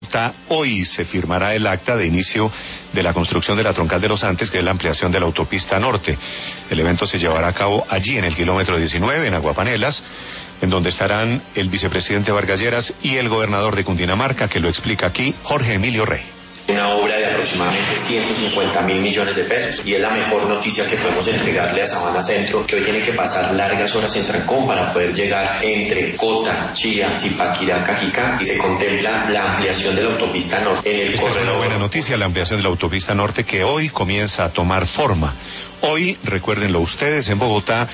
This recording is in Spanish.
Bogotá, hoy se firmará el acta de inicio de la construcción de la Troncal de los Andes, que es la ampliación de la autopista norte. El evento se llevará a cabo allí en el kilómetro 19, en Aguapanelas, en donde estarán el vicepresidente Vargas Lleras y el gobernador de Cundinamarca, que lo explica aquí Jorge Emilio Rey. Una obra de aproximadamente 150.000 millones de pesos, y es la mejor noticia que podemos entregarle a Sabana Centro, que hoy tiene que pasar largas horas en trancón para poder llegar entre Cota, Chía, Zipaquirá, Cajicá, y se contempla la ampliación de la autopista norte en el Esta corredor. es una buena noticia, la ampliación de la autopista norte, que hoy comienza a tomar forma. Hoy, recuérdenlo ustedes, en Bogotá